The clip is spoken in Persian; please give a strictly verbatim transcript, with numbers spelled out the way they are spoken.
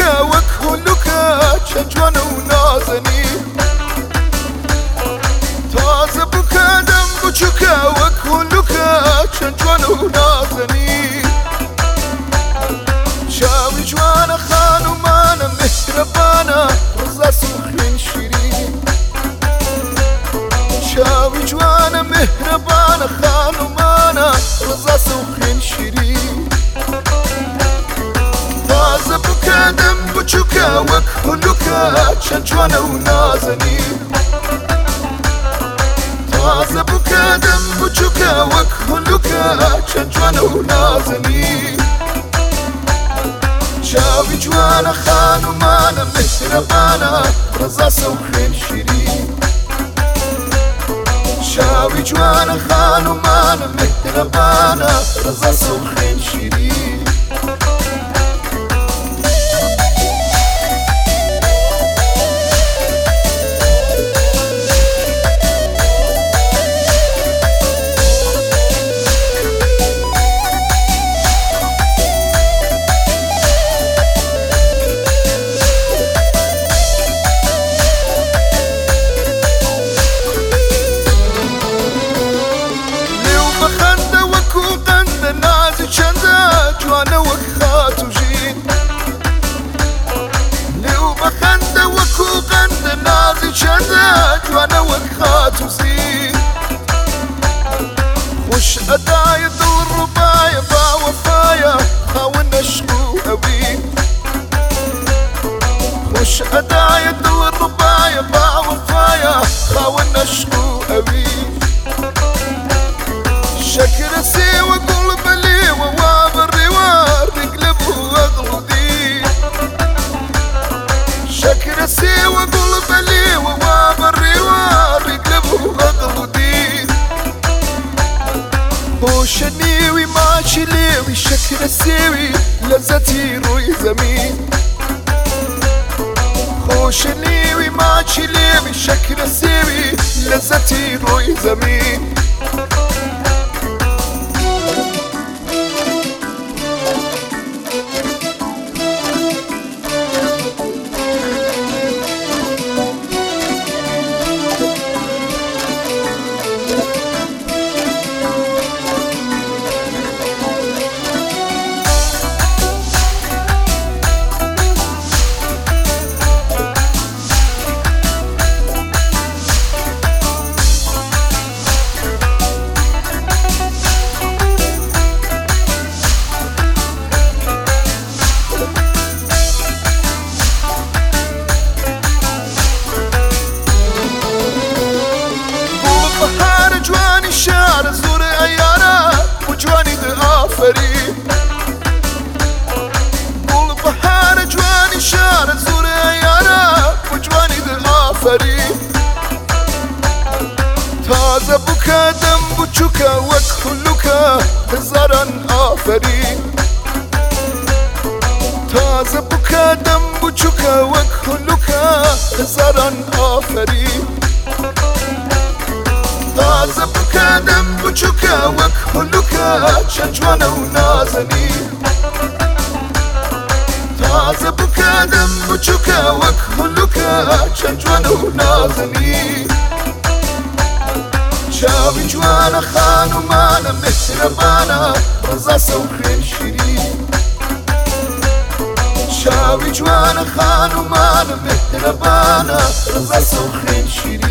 بچووکە وەک هولوکە چەند جوانە و نازەنی تازە بووکە دەم بچووکە وەک هولوکە چەند جوانە و نازەنی چاوی جوانە خانومانە مهرەبانە ڕزا سوخین شیرین چاوی جوانە مهرەبانە خانومانە ڕزا سوخین شیرین تازە بووکە دەم بچووکە وەک هولوکە چەند جوانە و نازەنی تازە بووکە دەم بچووکە وەک هولوکە چەند جوانە و نازەنی چاوی جوانە خانومانە مهرەبانە ڕزا سەوخێن شیرین چاوی جوانە خانومانە مهرەبانە ڕزا سەوخێن شیرین چەندە جوانە وەک خات و ژین لێو بەخەندە وەکو قەندە نازی چەندە جوانە وەک خات و زین خوش ئەدایە دڵڕووبایە باوەفایە خاوەن عەشق و ئەوین خوش ئەدایە دڵڕووبایە باوەفایە خاوەن عەشق و ئەوین شەکرە سێوە گوڵ بەلێوە وا بەڕێوار ڕێگلە بوو ئەغڵودی شەکرە سێوە گوڵ بەلێوە وا بەڕێوار ڕێگلە بوو ئەغڵودی خۆشە نێوی ماچی لێوی شەکرە سێوی لەزەتی ڕووی زەمین خۆشە نێوی ماچی لێوی شەکرە سێوی لەزەتی ڕووی زەمین شارە زۆرە ئەیارە و جوانی دە ئافەرین گوڵ بەهارە جوانی شارە زۆرە ئەیارە و جوانی دە ئافەرین تازە بووکە دەم بچووکە وەک هولوکە هەزاران ئافەرین تازە بووکە دەم بچووکە وەک هولوکە هەزاران ئافەرین تازە بووکە دەم بچووکە وەک هولوکە چەند جوانە و نازەنی تازە بووکە دەم بچووکە وەک هولوکە چەند جوانە و نازەنی چاوی جوانە خانومانە مهرەبانە ڕزا سەوخێن شیرین چاوی جوانە خانومانە مهرەبانە ڕزا سەوخێن شیرین